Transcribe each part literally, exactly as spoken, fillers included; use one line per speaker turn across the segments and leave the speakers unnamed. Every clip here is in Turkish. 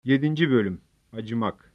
Yedinci Bölüm Acımak.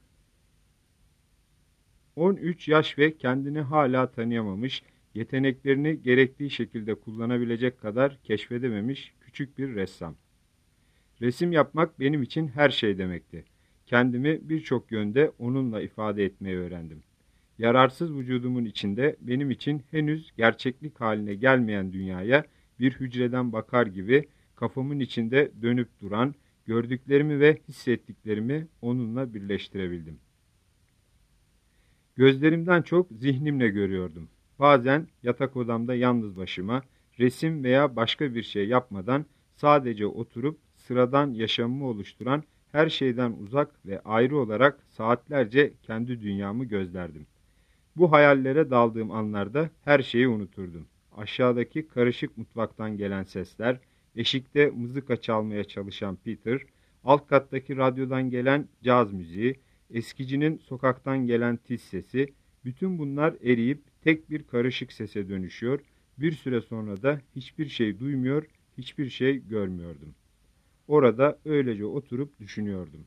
on üç yaş ve kendini hala tanıyamamış, yeteneklerini gerektiği şekilde kullanabilecek kadar keşfedememiş küçük bir ressam. Resim yapmak benim için her şey demekti. Kendimi birçok yönde onunla ifade etmeyi öğrendim. Yararsız vücudumun içinde benim için henüz gerçeklik haline gelmeyen dünyaya bir hücreden bakar gibi kafamın içinde dönüp duran gördüklerimi ve hissettiklerimi onunla birleştirebildim. Gözlerimden çok zihnimle görüyordum. Bazen yatak odamda yalnız başıma resim veya başka bir şey yapmadan sadece oturup sıradan yaşamımı oluşturan her şeyden uzak ve ayrı olarak saatlerce kendi dünyamı gözlerdim. Bu hayallere daldığım anlarda her şeyi unuturdum. Aşağıdaki karışık mutfaktan gelen sesler, eşikte mızıka çalmaya çalışan Peter, alt kattaki radyodan gelen caz müziği, eskicinin sokaktan gelen tiz sesi, bütün bunlar eriyip tek bir karışık sese dönüşüyor, bir süre sonra da hiçbir şey duymuyor, hiçbir şey görmüyordum. Orada öylece oturup düşünüyordum.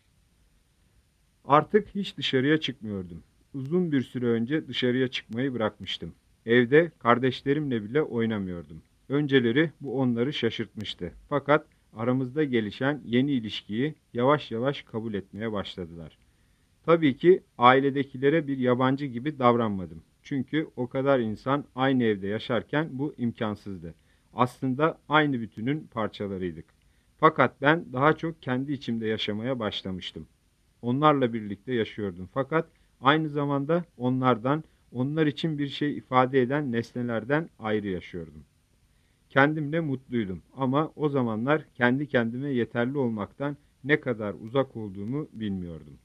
Artık hiç dışarıya çıkmıyordum. Uzun bir süre önce dışarıya çıkmayı bırakmıştım. Evde kardeşlerimle bile oynamıyordum. Önceleri bu onları şaşırtmıştı. Fakat aramızda gelişen yeni ilişkiyi yavaş yavaş kabul etmeye başladılar. Tabii ki ailedekilere bir yabancı gibi davranmadım. Çünkü o kadar insan aynı evde yaşarken bu imkansızdı. Aslında aynı bütünün parçalarıydık. Fakat ben daha çok kendi içimde yaşamaya başlamıştım. Onlarla birlikte yaşıyordum. Fakat aynı zamanda onlardan, onlar için bir şey ifade eden nesnelerden ayrı yaşıyordum. Kendimle mutluydum ama o zamanlar kendi kendime yeterli olmaktan ne kadar uzak olduğumu bilmiyordum.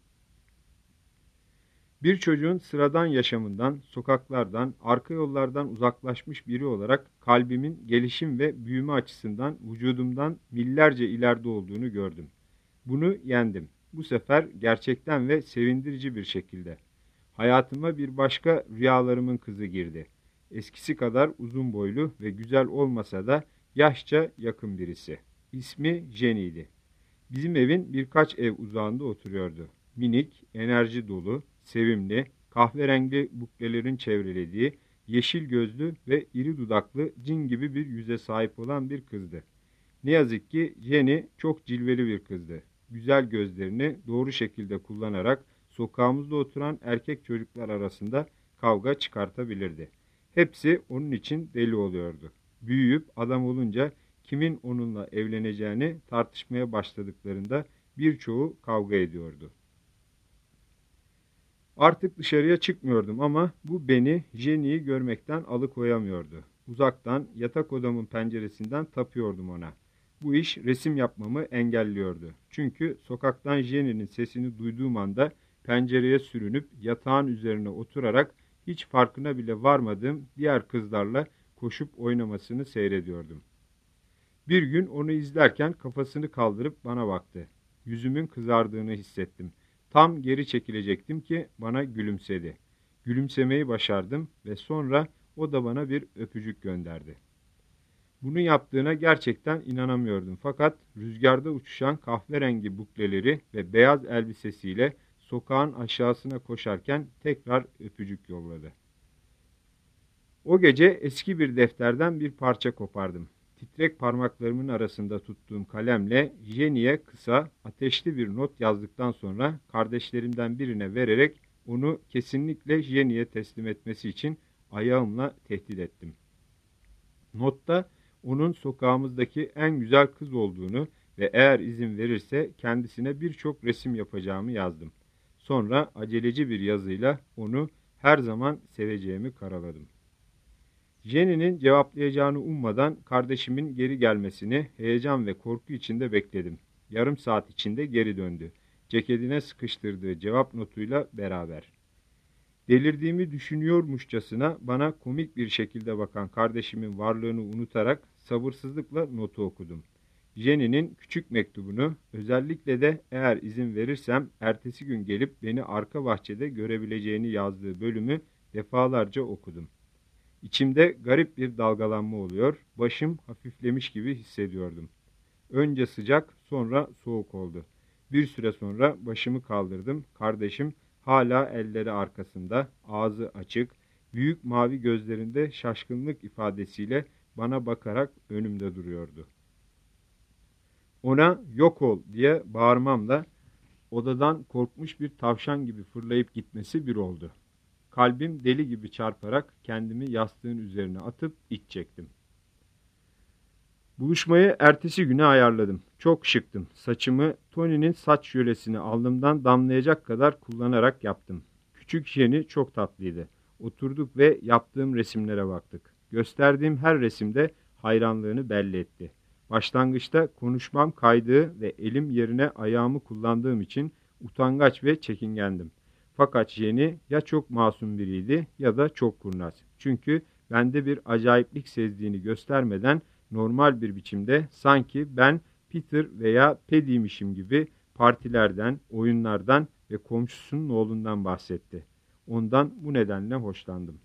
Bir çocuğun sıradan yaşamından, sokaklardan, arka yollardan uzaklaşmış biri olarak kalbimin gelişim ve büyüme açısından vücudumdan millerce ileride olduğunu gördüm. Bunu yendim. Bu sefer gerçekten ve sevindirici bir şekilde. Hayatıma bir başka rüyalarımın kızı girdi. Eskisi kadar uzun boylu ve güzel olmasa da yaşça yakın birisi. İsmi Jenny'di. Bizim evin birkaç ev uzağında oturuyordu. Minik, enerji dolu, sevimli, kahverengi buklelerin çevrelediği, yeşil gözlü ve iri dudaklı cin gibi bir yüze sahip olan bir kızdı. Ne yazık ki Jenny çok cilveli bir kızdı. Güzel gözlerini doğru şekilde kullanarak sokağımızda oturan erkek çocuklar arasında kavga çıkartabilirdi. Hepsi onun için deli oluyordu. Büyüyüp adam olunca kimin onunla evleneceğini tartışmaya başladıklarında birçoğu kavga ediyordu. Artık dışarıya çıkmıyordum ama bu beni Jenny'yi görmekten alıkoyamıyordu. Uzaktan yatak odamın penceresinden tapıyordum ona. Bu iş resim yapmamı engelliyordu. Çünkü sokaktan Jenny'nin sesini duyduğum anda pencereye sürünüp yatağın üzerine oturarak hiç farkına bile varmadığım diğer kızlarla koşup oynamasını seyrediyordum. Bir gün onu izlerken kafasını kaldırıp bana baktı. Yüzümün kızardığını hissettim. Tam geri çekilecektim ki bana gülümsedi. Gülümsemeyi başardım ve sonra o da bana bir öpücük gönderdi. Bunu yaptığına gerçekten inanamıyordum fakat rüzgarda uçuşan kahverengi bukleleri ve beyaz elbisesiyle sokağın aşağısına koşarken tekrar öpücük yolladı. O gece eski bir defterden bir parça kopardım. Titrek parmaklarımın arasında tuttuğum kalemle Jenny'e kısa, ateşli bir not yazdıktan sonra kardeşlerimden birine vererek onu kesinlikle Jenny'e teslim etmesi için ayağımla tehdit ettim. Notta onun sokağımızdaki en güzel kız olduğunu ve eğer izin verirse kendisine birçok resim yapacağımı yazdım. Sonra aceleci bir yazıyla onu her zaman seveceğimi karaladım. Jenny'nin cevaplayacağını ummadan kardeşimin geri gelmesini heyecan ve korku içinde bekledim. Yarım saat içinde geri döndü. Ceketine sıkıştırdığı cevap notuyla beraber. Delirdiğimi düşünüyormuşçasına bana komik bir şekilde bakan kardeşimin varlığını unutarak sabırsızlıkla notu okudum. Jenny'nin küçük mektubunu, özellikle de eğer izin verirsem ertesi gün gelip beni arka bahçede görebileceğini yazdığı bölümü defalarca okudum. İçimde garip bir dalgalanma oluyor, başım hafiflemiş gibi hissediyordum. Önce sıcak, sonra soğuk oldu. Bir süre sonra başımı kaldırdım. Kardeşim hala elleri arkasında, ağzı açık, büyük mavi gözlerinde şaşkınlık ifadesiyle bana bakarak önümde duruyordu. Ona yok ol diye bağırmamla odadan korkmuş bir tavşan gibi fırlayıp gitmesi bir oldu. Kalbim deli gibi çarparak kendimi yastığın üzerine atıp iç çektim. Buluşmayı ertesi güne ayarladım. Çok şıktım. Saçımı Tony'nin saç jölesini alnımdan damlayacak kadar kullanarak yaptım. Küçük Jenny çok tatlıydı. Oturduk ve yaptığım resimlere baktık. Gösterdiğim her resimde hayranlığını belli etti. Başlangıçta konuşmam kaydığı ve elim yerine ayağımı kullandığım için utangaç ve çekingendim. Fakat Jenny ya çok masum biriydi ya da çok kurnaz. Çünkü bende bir acayiplik sezdiğini göstermeden normal bir biçimde sanki ben Peter veya Paddy'mişim gibi partilerden, oyunlardan ve komşusunun oğlundan bahsetti. Ondan bu nedenle hoşlandım.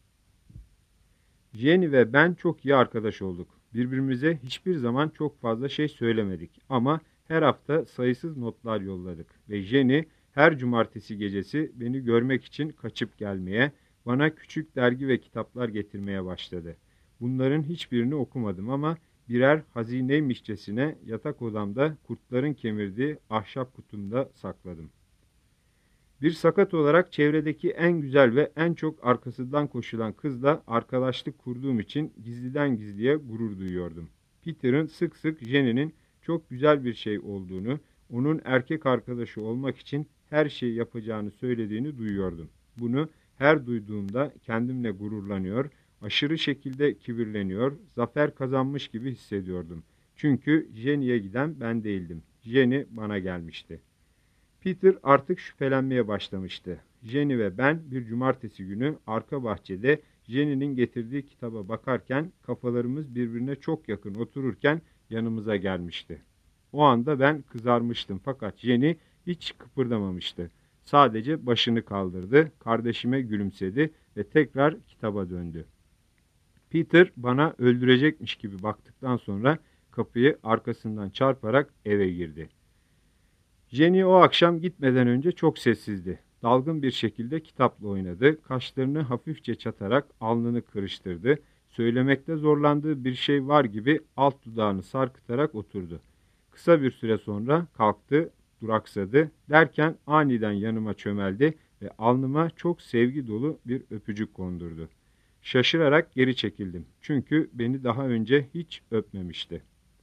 Jenny ve ben çok iyi arkadaş olduk. Birbirimize hiçbir zaman çok fazla şey söylemedik ama her hafta sayısız notlar yolladık ve Jenny her cumartesi gecesi beni görmek için kaçıp gelmeye, bana küçük dergi ve kitaplar getirmeye başladı. Bunların hiçbirini okumadım ama birer hazineymişçesine yatak odamda kurtların kemirdiği ahşap kutumda sakladım. Bir sakat olarak çevredeki en güzel ve en çok arkasından koşulan kızla arkadaşlık kurduğum için gizliden gizliye gurur duyuyordum. Peter'ın sık sık Jenny'nin çok güzel bir şey olduğunu, onun erkek arkadaşı olmak için her şeyi yapacağını söylediğini duyuyordum. Bunu her duyduğumda kendimle gururlanıyor, aşırı şekilde kibirleniyor, zafer kazanmış gibi hissediyordum. Çünkü Jenny'ye giden ben değildim. Jenny bana gelmişti. Peter artık şüphelenmeye başlamıştı. Jenny ve ben bir cumartesi günü arka bahçede Jenny'nin getirdiği kitaba bakarken kafalarımız birbirine çok yakın otururken yanımıza gelmişti. O anda ben kızarmıştım fakat Jenny hiç kıpırdamamıştı. Sadece başını kaldırdı, kardeşime gülümsedi ve tekrar kitaba döndü. Peter bana öldürecekmiş gibi baktıktan sonra kapıyı arkasından çarparak eve girdi. Jenny o akşam gitmeden önce çok sessizdi. Dalgın bir şekilde kitapla oynadı, kaşlarını hafifçe çatarak alnını kırıştırdı, söylemekte zorlandığı bir şey var gibi alt dudağını sarkıtarak oturdu. Kısa bir süre sonra kalktı, duraksadı, derken aniden yanıma çömeldi ve alnıma çok sevgi dolu bir öpücük kondurdu. Şaşırarak geri çekildim çünkü beni daha önce hiç öpmemişti.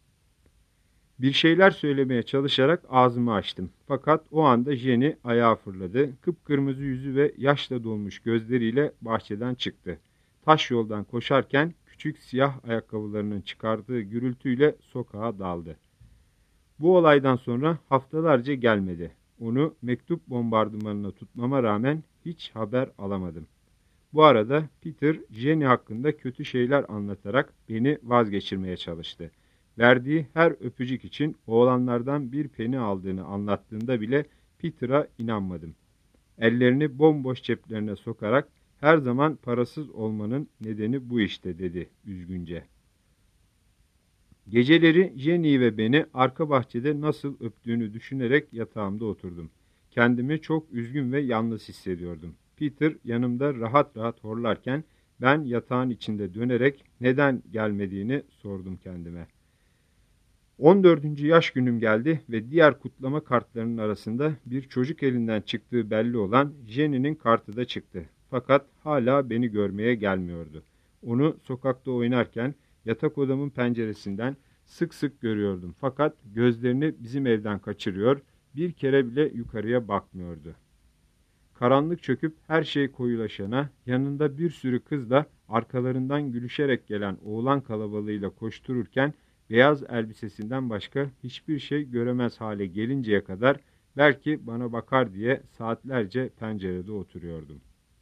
Bir şeyler söylemeye çalışarak ağzımı açtım. Fakat o anda Jenny ayağa fırladı. Kıpkırmızı yüzü ve yaşla dolmuş gözleriyle bahçeden çıktı. Taş yoldan koşarken küçük siyah ayakkabılarının çıkardığı gürültüyle sokağa daldı. Bu olaydan sonra haftalarca gelmedi. Onu mektup bombardımanına tutmama rağmen hiç haber alamadım. Bu arada Peter, Jenny hakkında kötü şeyler anlatarak beni vazgeçirmeye çalıştı. Verdiği her öpücük için oğlanlardan bir peni aldığını anlattığında bile Peter'a inanmadım. Ellerini bomboş ceplerine sokarak her zaman parasız olmanın nedeni bu işte dedi üzgünce. Geceleri Jenny ve beni arka bahçede nasıl öptüğünü düşünerek yatağımda oturdum. Kendimi çok üzgün ve yalnız hissediyordum. Peter yanımda rahat rahat horlarken ben yatağın içinde dönerek neden gelmediğini sordum kendime. on dördüncü yaş günüm geldi ve diğer kutlama kartlarının arasında bir çocuk elinden çıktığı belli olan Jenny'nin kartı da çıktı. Fakat hala beni görmeye gelmiyordu. Onu sokakta oynarken yatak odamın penceresinden sık sık görüyordum. Fakat gözlerini bizim evden kaçırıyor, bir kere bile yukarıya bakmıyordu. Karanlık çöküp her şey koyulaşana, yanında bir sürü kız da arkalarından gülüşerek gelen oğlan kalabalığıyla koştururken beyaz elbisesinden başka hiçbir şey göremez hale gelinceye kadar belki bana bakar diye saatlerce pencerede oturuyordum.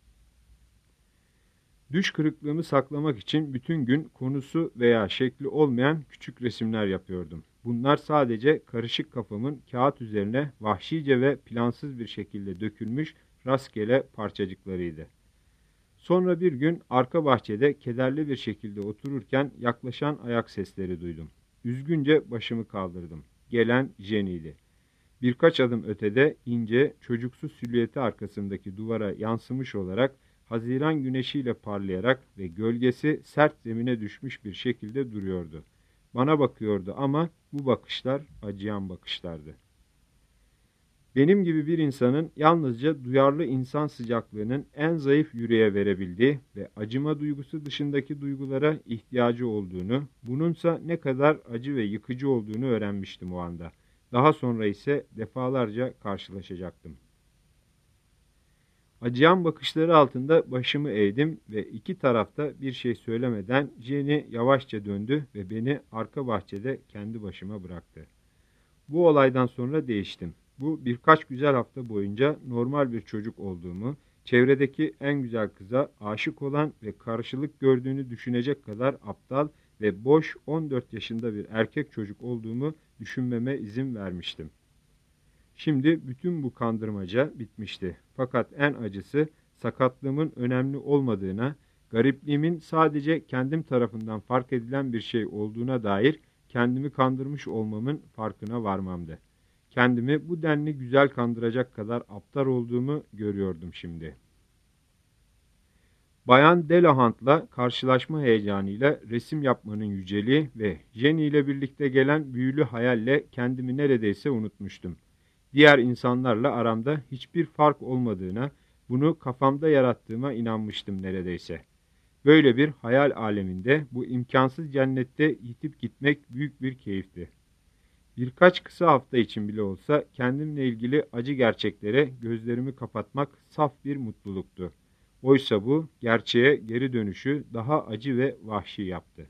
Düş kırıklığımı saklamak için bütün gün konusu veya şekli olmayan küçük resimler yapıyordum. Bunlar sadece karışık kafamın kağıt üzerine vahşice ve plansız bir şekilde dökülmüş rastgele parçacıklarıydı. Sonra bir gün arka bahçede kederli bir şekilde otururken yaklaşan ayak sesleri duydum. Üzgünce başımı kaldırdım. Gelen Jenny'ydi. Birkaç adım ötede ince, çocuksu silüeti arkasındaki duvara yansımış olarak Haziran güneşiyle parlayarak ve gölgesi sert zemine düşmüş bir şekilde duruyordu. Bana bakıyordu ama bu bakışlar acıyan bakışlardı. Benim gibi bir insanın yalnızca duyarlı insan sıcaklığının en zayıf yüreğe verebildiği ve acıma duygusu dışındaki duygulara ihtiyacı olduğunu, bununsa ne kadar acı ve yıkıcı olduğunu öğrenmiştim o anda. Daha sonra ise defalarca karşılaşacaktım. Acıyan bakışları altında başımı eğdim ve iki tarafta bir şey söylemeden Jenny yavaşça döndü ve beni arka bahçede kendi başıma bıraktı. Bu olaydan sonra değiştim. Bu birkaç güzel hafta boyunca normal bir çocuk olduğumu, çevredeki en güzel kıza aşık olan ve karşılık gördüğünü düşünecek kadar aptal ve boş on dört yaşında bir erkek çocuk olduğumu düşünmeme izin vermiştim. Şimdi bütün bu kandırmaca bitmişti. Fakat en acısı sakatlığımın önemli olmadığına, garipliğimin sadece kendim tarafından fark edilen bir şey olduğuna dair kendimi kandırmış olmamın farkına varmamdı. Kendimi bu denli güzel kandıracak kadar aptal olduğumu görüyordum şimdi. Bayan Delahant'la karşılaşma heyecanıyla resim yapmanın yüceliği ve Jenny ile birlikte gelen büyülü hayalle kendimi neredeyse unutmuştum. Diğer insanlarla aramda hiçbir fark olmadığına, bunu kafamda yarattığıma inanmıştım neredeyse. Böyle bir hayal aleminde bu imkansız cennette yitip gitmek büyük bir keyifti. Birkaç kısa hafta için bile olsa kendimle ilgili acı gerçeklere gözlerimi kapatmak saf bir mutluluktu. Oysa bu gerçeğe geri dönüşü daha acı ve vahşi yaptı.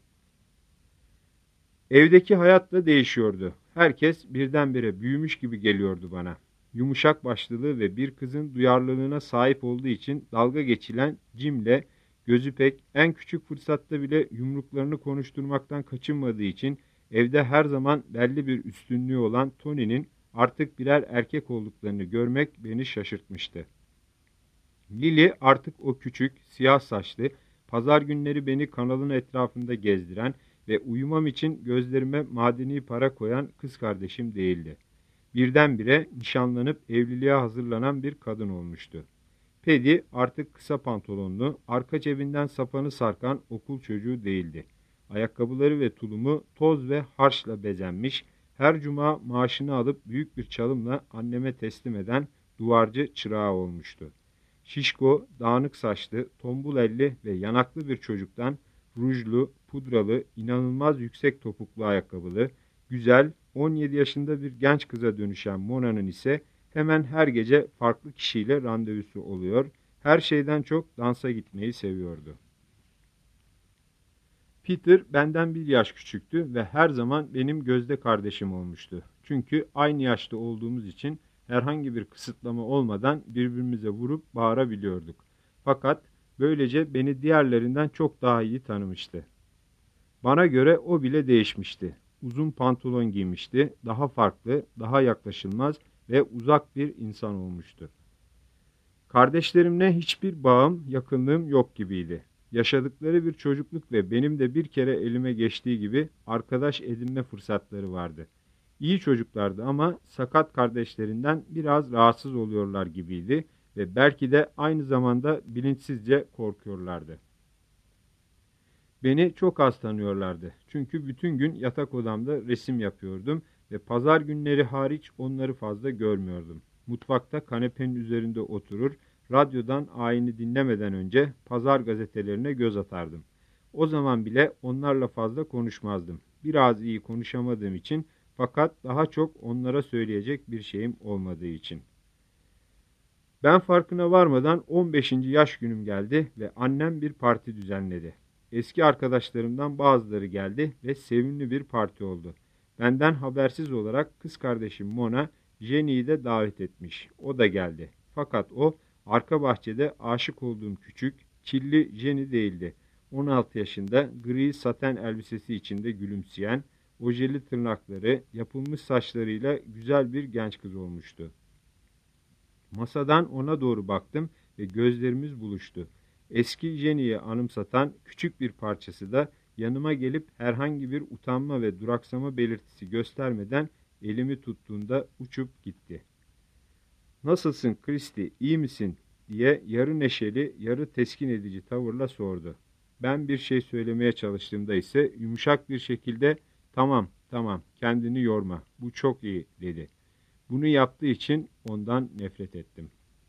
Evdeki hayat da değişiyordu. Herkes birdenbire büyümüş gibi geliyordu bana. Yumuşak başlılığı ve bir kızın duyarlılığına sahip olduğu için dalga geçilen Jim'le gözü pek en küçük fırsatta bile yumruklarını konuşturmaktan kaçınmadığı için evde her zaman belli bir üstünlüğü olan Tony'nin artık birer erkek olduklarını görmek beni şaşırtmıştı. Lily artık o küçük, siyah saçlı, pazar günleri beni kanalın etrafında gezdiren ve uyumam için gözlerime madeni para koyan kız kardeşim değildi. Birdenbire nişanlanıp evliliğe hazırlanan bir kadın olmuştu. Paddy artık kısa pantolonlu, arka cebinden sapanı sarkan okul çocuğu değildi. Ayakkabıları ve tulumu toz ve harçla bezenmiş, her cuma maaşını alıp büyük bir çalımla anneme teslim eden duvarcı çırağı olmuştu. Şişko, dağınık saçlı, tombul elli ve yanaklı bir çocuktan rujlu, pudralı, inanılmaz yüksek topuklu ayakkabılı, güzel, on yedi yaşında bir genç kıza dönüşen Mona'nın ise hemen her gece farklı kişiyle randevusu oluyor, her şeyden çok dansa gitmeyi seviyordu. Peter benden bir yaş küçüktü ve her zaman benim gözde kardeşim olmuştu. Çünkü aynı yaşta olduğumuz için herhangi bir kısıtlama olmadan birbirimize vurup bağırabiliyorduk. Fakat böylece beni diğerlerinden çok daha iyi tanımıştı. Bana göre o bile değişmişti. Uzun pantolon giymişti, daha farklı, daha yaklaşılmaz ve uzak bir insan olmuştu. Kardeşlerimle hiçbir bağım, yakınlığım yok gibiydi. Yaşadıkları bir çocukluk ve benim de bir kere elime geçtiği gibi arkadaş edinme fırsatları vardı. İyi çocuklardı ama sakat kardeşlerinden biraz rahatsız oluyorlar gibiydi ve belki de aynı zamanda bilinçsizce korkuyorlardı. Beni çok az tanıyorlardı çünkü bütün gün yatak odamda resim yapıyordum ve pazar günleri hariç onları fazla görmüyordum. Mutfakta kanepenin üzerinde oturur, radyodan ayini dinlemeden önce pazar gazetelerine göz atardım. O zaman bile onlarla fazla konuşmazdım. Biraz iyi konuşamadığım için fakat daha çok onlara söyleyecek bir şeyim olmadığı için. Ben farkına varmadan on beşinci yaş günüm geldi ve annem bir parti düzenledi. Eski arkadaşlarımdan bazıları geldi ve sevimli bir parti oldu. Benden habersiz olarak kız kardeşim Mona, Jenny'yi de davet etmiş. O da geldi. Fakat o, arka bahçede aşık olduğum küçük, çilli Jenny değildi. on altı yaşında, gri saten elbisesi içinde gülümseyen, ojeli tırnakları, yapılmış saçlarıyla güzel bir genç kız olmuştu. Masadan ona doğru baktım ve gözlerimiz buluştu. Eski Jenny'yi anımsatan küçük bir parçası da yanıma gelip herhangi bir utanma ve duraksama belirtisi göstermeden elimi tuttuğunda uçup gitti. "Nasılsın Christy, iyi misin?" diye yarı neşeli, yarı teskin edici tavırla sordu. Ben bir şey söylemeye çalıştığımda ise yumuşak bir şekilde "Tamam, tamam, kendini yorma, bu çok iyi." dedi. Bunu yaptığı için ondan nefret ettim.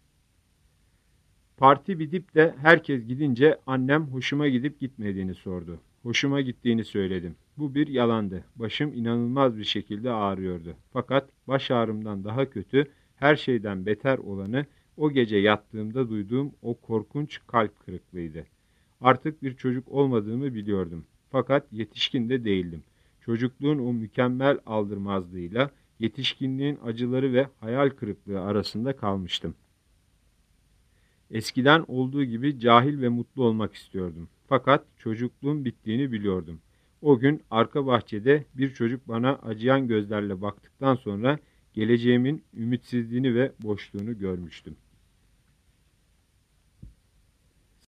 Parti bitip de herkes gidince annem hoşuma gidip gitmediğini sordu. Hoşuma gittiğini söyledim. Bu bir yalandı. Başım inanılmaz bir şekilde ağrıyordu. Fakat baş ağrımdan daha kötü, her şeyden beter olanı o gece yattığımda duyduğum o korkunç kalp kırıklığıydı. Artık bir çocuk olmadığımı biliyordum. Fakat yetişkin de değildim. Çocukluğun o mükemmel aldırmazlığıyla yetişkinliğin acıları ve hayal kırıklığı arasında kalmıştım. Eskiden olduğu gibi cahil ve mutlu olmak istiyordum. Fakat çocukluğum bittiğini biliyordum. O gün arka bahçede bir çocuk bana acıyan gözlerle baktıktan sonra geleceğimin ümitsizliğini ve boşluğunu görmüştüm.